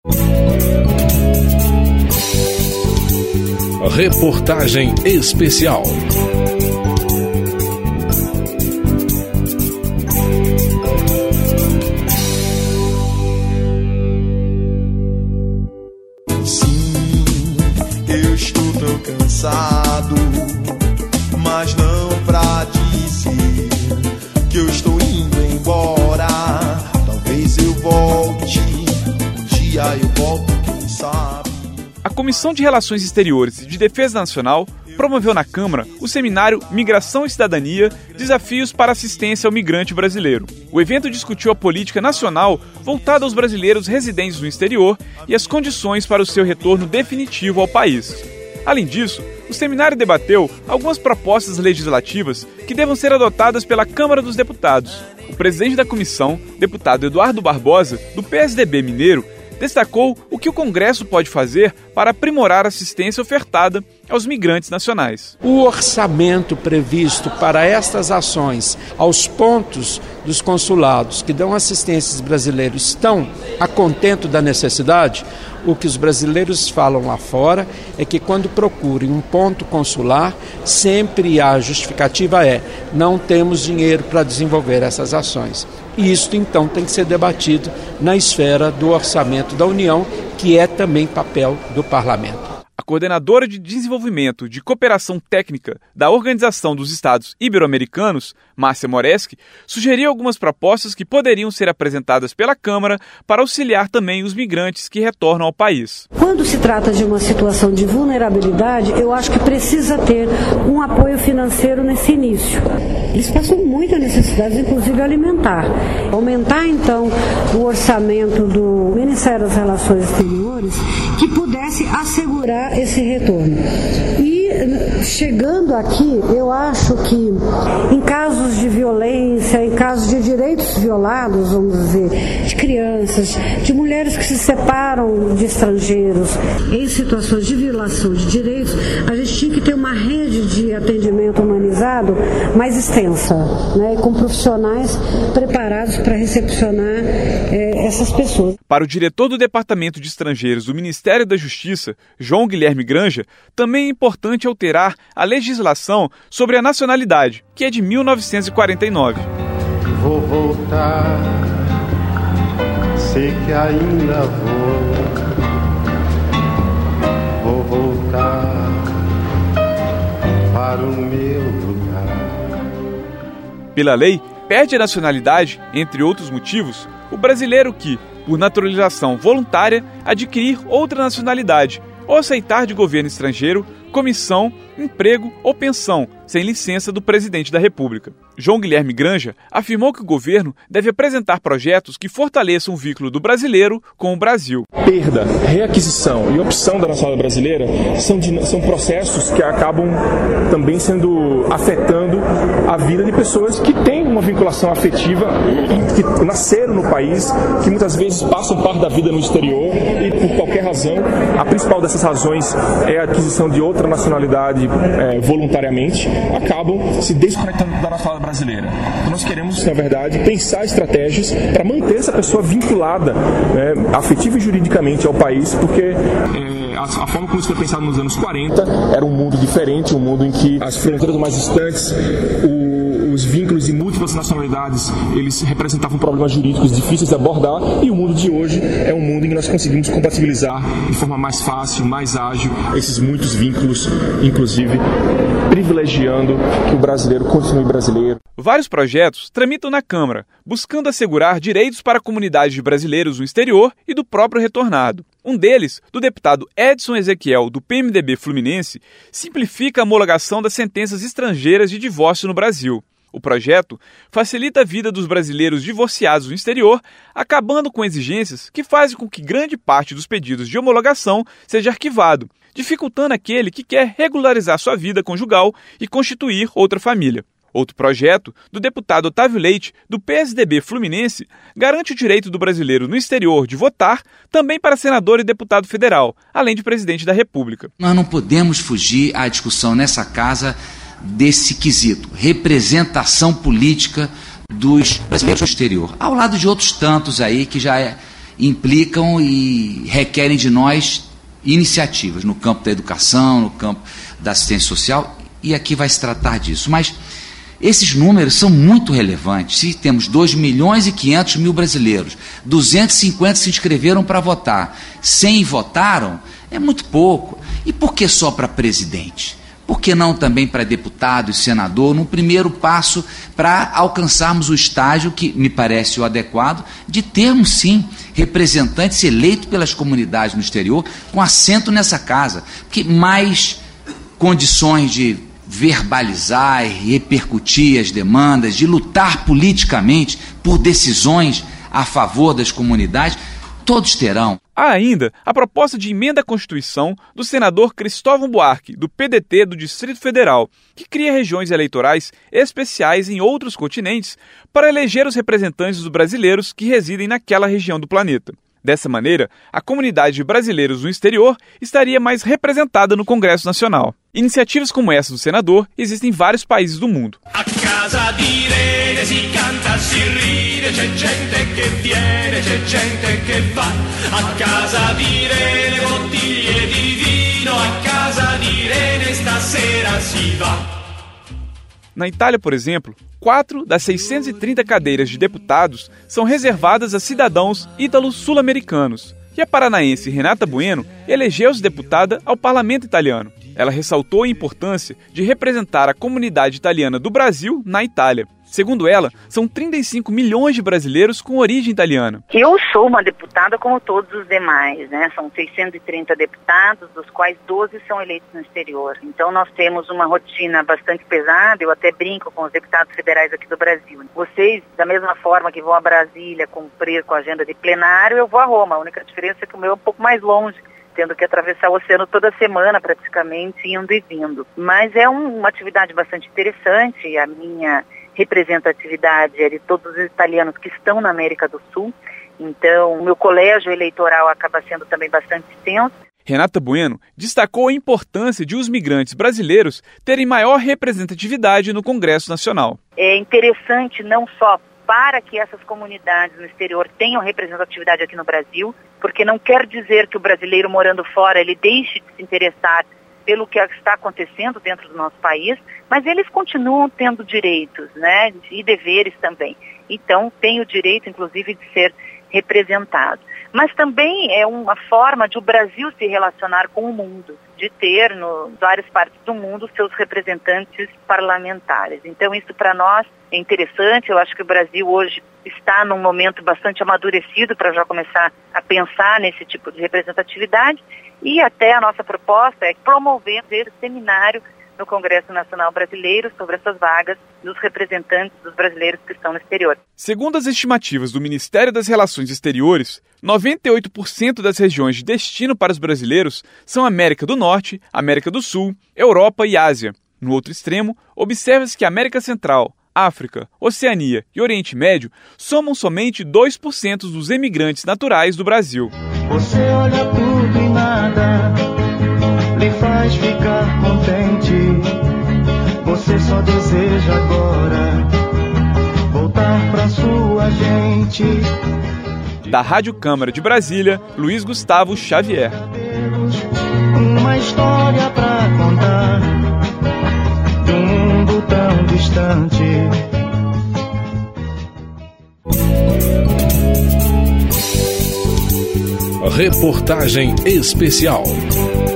Reportagem especial. Eu estou tão cansado, mas não pra dizer que eu estou indo embora. Talvez eu volte, um dia eu volto, quem sabe. A Comissão de Relações Exteriores e de Defesa Nacional promoveu na Câmara o seminário Migração e Cidadania, Desafios para Assistência ao Migrante Brasileiro. O evento discutiu a política nacional voltada aos brasileiros residentes no exterior e as condições para o seu retorno definitivo ao país. Além disso, o seminário debateu algumas propostas legislativas que devam ser adotadas pela Câmara dos Deputados. O presidente da comissão, deputado Eduardo Barbosa, do PSDB mineiro, destacou o que o Congresso pode fazer para aprimorar a assistência ofertada aos migrantes nacionais. O orçamento previsto para estas ações aos pontos dos consulados que dão assistência aos brasileiros estão a contento da necessidade? O que os brasileiros falam lá fora é que quando procurem um ponto consular, sempre a justificativa não temos dinheiro para desenvolver essas ações. E isso então tem que ser debatido na esfera do orçamento da União, que é também papel do Parlamento. A coordenadora de Desenvolvimento de Cooperação Técnica da Organização dos Estados Ibero-Americanos, Márcia Moreschi, sugeriu algumas propostas que poderiam ser apresentadas pela Câmara para auxiliar também os migrantes que retornam ao país. Quando se trata de uma situação de vulnerabilidade, eu acho que precisa ter um apoio financeiro nesse início. Eles passam muita necessidade, inclusive alimentar. Aumentar, então, o orçamento do Ministério das Relações Exteriores que pudesse assegurar esse retorno. E chegando aqui, eu acho que em casos de violência, em casos de direitos violados, vamos dizer, de crianças, de mulheres que se separam de estrangeiros, em situações de violação de direitos, a gente tinha que ter uma rede de atendimento humanizado mais extensa, né, com profissionais preparados para recepcionar essas pessoas. Para o diretor do Departamento de Estrangeiros do Ministério da Justiça, João Guilherme Granja, também é importante alterar a legislação sobre a nacionalidade, que é de 1949. Vou voltar, sei que ainda vou voltar para o meu lugar. Pela lei, perde a nacionalidade, entre outros motivos, o brasileiro que, por naturalização voluntária, adquirir outra nacionalidade ou aceitar de governo estrangeiro comissão, emprego ou pensão, sem licença do presidente da República. João Guilherme Granja afirmou que o governo deve apresentar projetos que fortaleçam o vínculo do brasileiro com o Brasil. Perda, reaquisição e opção da nacionalidade brasileira são processos que acabam também afetando a vida de pessoas que têm uma vinculação afetiva, que nasceram no país, que muitas vezes passam parte da vida no exterior e, por qualquer razão, a principal dessas razões é a aquisição de outra nacionalidade voluntariamente, acabam se desconectando da nacionalidade brasileira. Então nós queremos, na verdade, pensar estratégias para manter essa pessoa vinculada afetiva e juridicamente ao país, porque a forma como isso foi pensado nos anos 40 era um mundo diferente, um mundo em que as fronteiras mais distantes, os vínculos de múltiplas nacionalidades, eles representavam problemas jurídicos difíceis de abordar, e o mundo de hoje é um mundo em que nós conseguimos compatibilizar de forma mais fácil, mais ágil, esses muitos vínculos, inclusive privilegiando que o brasileiro continue brasileiro. Vários projetos tramitam na Câmara, buscando assegurar direitos para a comunidade de brasileiros no exterior e do próprio retornado. Um deles, do deputado Edson Ezequiel, do PMDB Fluminense, simplifica a homologação das sentenças estrangeiras de divórcio no Brasil. O projeto facilita a vida dos brasileiros divorciados no exterior, acabando com exigências que fazem com que grande parte dos pedidos de homologação seja arquivado, dificultando aquele que quer regularizar sua vida conjugal e constituir outra família. Outro projeto, do deputado Otávio Leite, do PSDB Fluminense, garante o direito do brasileiro no exterior de votar também para senador e deputado federal, além de presidente da República. Nós não podemos fugir à discussão nessa casa desse quesito, representação política dos brasileiros no exterior, ao lado de outros tantos aí que já implicam e requerem de nós iniciativas no campo da educação, no campo da assistência social, e aqui vai se tratar disso. Mas esses números são muito relevantes. Se temos 2.500.000 brasileiros, 250 se inscreveram para votar, 100 votaram, é muito pouco. E por que só para presidente? Por que não também para deputado e senador, num primeiro passo para alcançarmos o estágio que me parece o adequado, de termos, sim, representantes eleitos pelas comunidades no exterior, com assento nessa casa, porque mais condições de verbalizar e repercutir as demandas, de lutar politicamente por decisões a favor das comunidades, todos terão. Há ainda a proposta de emenda à Constituição do senador Cristóvão Buarque, do PDT do Distrito Federal, que cria regiões eleitorais especiais em outros continentes para eleger os representantes dos brasileiros que residem naquela região do planeta. Dessa maneira, a comunidade de brasileiros no exterior estaria mais representada no Congresso Nacional. Iniciativas como essa do senador existem em vários países do mundo. A casa di Irene si canta, si ride, c'è gente che viene, c'è gente che va. A casa di Irene bottiglie di vino, a casa di Irene stasera si va. Na Itália, por exemplo, 4 das 630 cadeiras de deputados são reservadas a cidadãos ítalo-sul-americanos. E a paranaense Renata Bueno elegeu-se deputada ao parlamento italiano. Ela ressaltou a importância de representar a comunidade italiana do Brasil na Itália. Segundo ela, são 35 milhões de brasileiros com origem italiana. Eu sou uma deputada como todos os demais, né? São 630 deputados, dos quais 12 são eleitos no exterior. Então nós temos uma rotina bastante pesada, eu até brinco com os deputados federais aqui do Brasil. Vocês, da mesma forma que vão a Brasília cumprir com a agenda de plenário, eu vou a Roma. A única diferença é que o meu é um pouco mais longe, tendo que atravessar o oceano toda semana praticamente, indo e vindo. Mas é uma atividade bastante interessante. A minha representatividade é de todos os italianos que estão na América do Sul. Então, o meu colégio eleitoral acaba sendo também bastante extenso. Renata Bueno destacou a importância de os migrantes brasileiros terem maior representatividade no Congresso Nacional. É interessante não só para que essas comunidades no exterior tenham representatividade aqui no Brasil, porque não quer dizer que o brasileiro morando fora ele deixe de se interessar pelo que está acontecendo dentro do nosso país, mas eles continuam tendo direitos, né, e deveres também. Então, tem o direito, inclusive, de ser representado. Mas também é uma forma de o Brasil se relacionar com o mundo, de ter, em várias partes do mundo, seus representantes parlamentares. Então, isso para nós é interessante. Eu acho que o Brasil hoje está num momento bastante amadurecido para já começar a pensar nesse tipo de representatividade, e até a nossa proposta é promover esse seminário no Congresso Nacional Brasileiro sobre essas vagas dos representantes dos brasileiros que estão no exterior. Segundo as estimativas do Ministério das Relações Exteriores, 98% das regiões de destino para os brasileiros são América do Norte, América do Sul, Europa e Ásia. No outro extremo, observa-se que a América Central, África, Oceania e Oriente Médio somam somente 2% dos emigrantes naturais do Brasil. Você olha tudo e nada lhe faz ficar contente. Você só deseja agora voltar pra sua gente. Da Rádio Câmara de Brasília, Luiz Gustavo Xavier. Uma história pra contar de um mundo tão distante. Reportagem especial.